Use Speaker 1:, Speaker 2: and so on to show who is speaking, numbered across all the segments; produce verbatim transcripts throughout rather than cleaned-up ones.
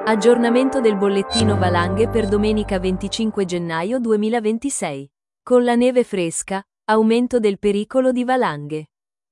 Speaker 1: Aggiornamento del bollettino valanghe per domenica venticinque gennaio duemilaventisei. Con la neve fresca, aumento del pericolo di valanghe.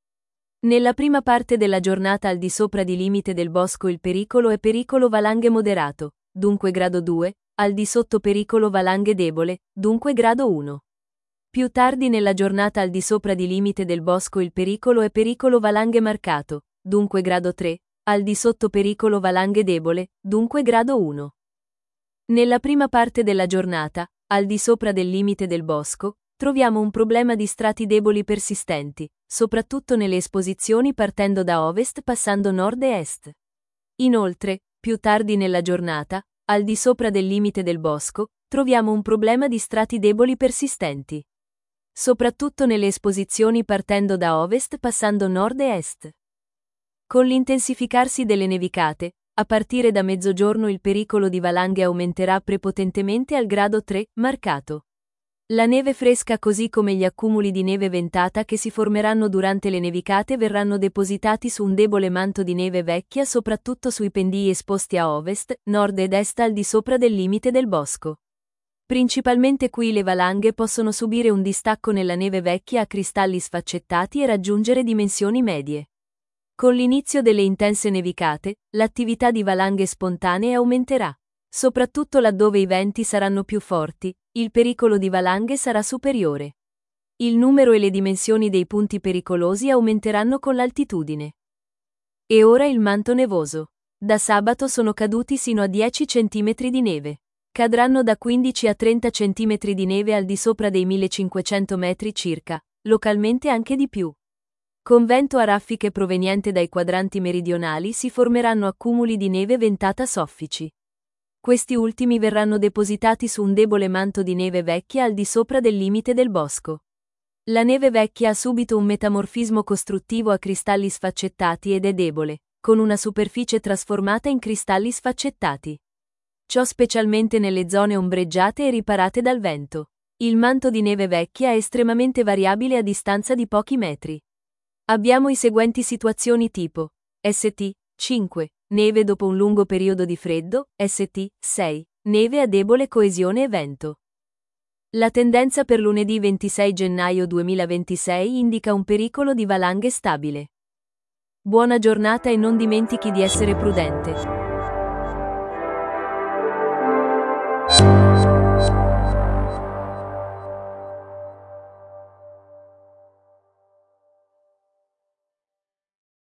Speaker 1: Nella prima parte della giornata al di sopra di limite del bosco il pericolo è pericolo valanghe moderato, dunque grado due, al di sotto pericolo valanghe debole, dunque grado uno. Più tardi nella giornata al di sopra di limite del bosco il pericolo è pericolo valanghe marcato, dunque grado tre, al di sotto pericolo valanghe debole, dunque grado uno. Nella prima parte della giornata, al di sopra del limite del bosco, troviamo un problema di strati deboli persistenti, soprattutto nelle esposizioni partendo da ovest passando nord e est. Inoltre, più tardi nella giornata, al di sopra del limite del bosco, troviamo un problema di strati deboli persistenti, soprattutto nelle esposizioni partendo da ovest passando nord e est. Con l'intensificarsi delle nevicate, a partire da mezzogiorno il pericolo di valanghe aumenterà prepotentemente al grado tre, marcato. La neve fresca così come gli accumuli di neve ventata che si formeranno durante le nevicate verranno depositati su un debole manto di neve vecchia soprattutto sui pendii esposti a ovest, nord ed est al di sopra del limite del bosco. Principalmente qui le valanghe possono subire un distacco nella neve vecchia a cristalli sfaccettati e raggiungere dimensioni medie. Con l'inizio delle intense nevicate, l'attività di valanghe spontanee aumenterà. Soprattutto laddove i venti saranno più forti, il pericolo di valanghe sarà superiore. Il numero e le dimensioni dei punti pericolosi aumenteranno con l'altitudine. E ora il manto nevoso. Da sabato sono caduti sino a dieci centimetri di neve. Cadranno da quindici a trenta centimetri di neve al di sopra dei millecinquecento metri circa, localmente anche di più. Con vento a raffiche proveniente dai quadranti meridionali si formeranno accumuli di neve ventata soffici. Questi ultimi verranno depositati su un debole manto di neve vecchia al di sopra del limite del bosco. La neve vecchia ha subito un metamorfismo costruttivo a cristalli sfaccettati ed è debole, con una superficie trasformata in cristalli sfaccettati. Ciò specialmente nelle zone ombreggiate e riparate dal vento. Il manto di neve vecchia è estremamente variabile a distanza di pochi metri. Abbiamo i seguenti situazioni tipo S T cinque, neve dopo un lungo periodo di freddo, S T sei, neve a debole coesione e vento. La tendenza per lunedì ventisei gennaio duemilaventisei indica un pericolo di valanghe stabile. Buona giornata e non dimentichi di essere prudente.